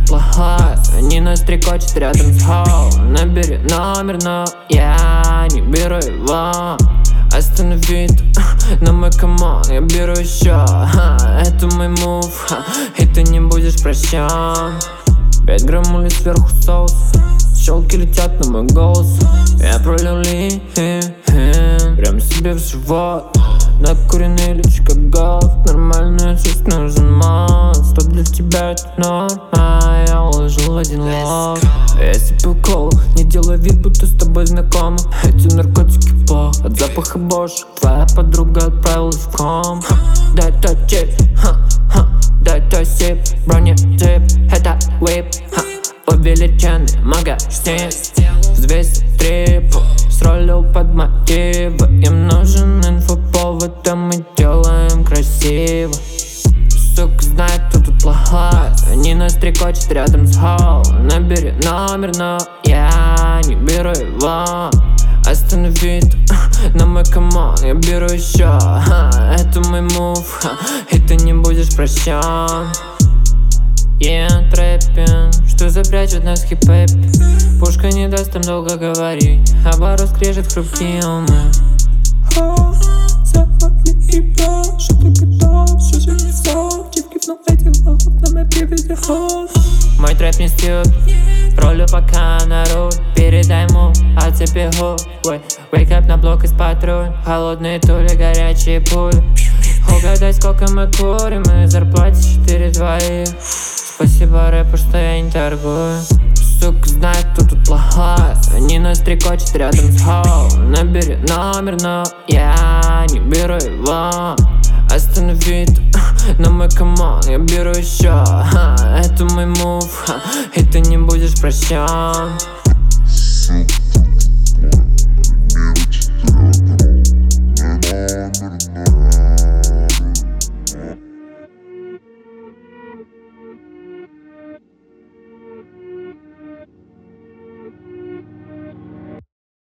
тут плохая. Они нас стрекочут рядом с холл. Набери номер, но я не беру его. Останови на мой камон, я беру еще. Это мой мув, и ты не будешь прощен. 5 граммулей сверху соус, щелки летят на мой голос. Я пролил прям себе в живот. Накуренный лич как голд. Нормальную жизнь нужен мост. Что для тебя это норма, я уложил в один лоб. Если пил колу, не делай вид, будто с тобой знакома. Эти наркотики плохо, от запаха бошек. Твоя подруга отправилась в ком. Дай то чип, дай то сип. Бронетип, это whip. Увеличенный магазин, взвесит трип. Сролил под мотивы. Им нужен инфоповод, а мы делаем красиво. Сука знает, кто тут плохой. Они нас стрекочут рядом с холл. Набери номер, но я не беру его. Останови на мой камон, я беру еще. Это мой мув, и ты не будешь прощен. Трэппин, что запрячут нас в хип-хэпе. Пушка не даст им долго говорить, а бару скрежет хрупкие умы. Завали и бро, что ты готов, все же не сов. Девки в этих лохов, на моей привязи ход. Мой трэп не стёб, ролю пока на руль. Передай ему, отцепи хуй. Wake up на блок из патруль. Холодные тули, горячие пули. Угадай, сколько мы курим, и зарплате 4 двоих. Спасибо рэпу, что я не торгую. Сука знает, кто тут плохой. Они нас стрекочут рядом с холл. Набери номер, но я не беру его. Останови на мой камон, я беру еще. Это мой мув, и ты не будешь прощен.